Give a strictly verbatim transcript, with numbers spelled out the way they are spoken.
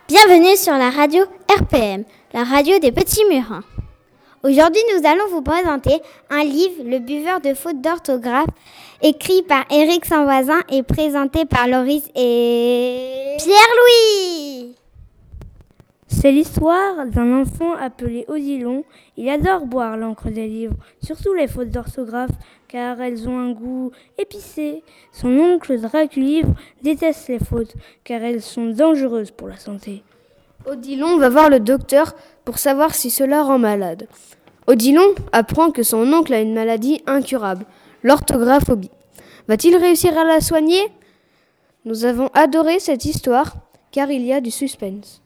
Bienvenue sur la radio R P M, la radio des petits murins. Aujourd'hui, nous allons vous présenter un livre, Le buveur de fautes d'orthographe, écrit par Éric Sanvoisin et présenté par Loris et Pierre-Louis. C'est l'histoire d'un enfant appelé Odilon. Il adore boire l'encre des livres, surtout les fautes d'orthographe, car elles ont un goût épicé. Son oncle Draculivre déteste les fautes, car elles sont dangereuses pour la santé. Odilon va voir le docteur pour savoir si cela rend malade. Odilon apprend que son oncle a une maladie incurable, l'orthographobie. Va-t-il réussir à la soigner ? Nous avons adoré cette histoire, car il y a du suspense.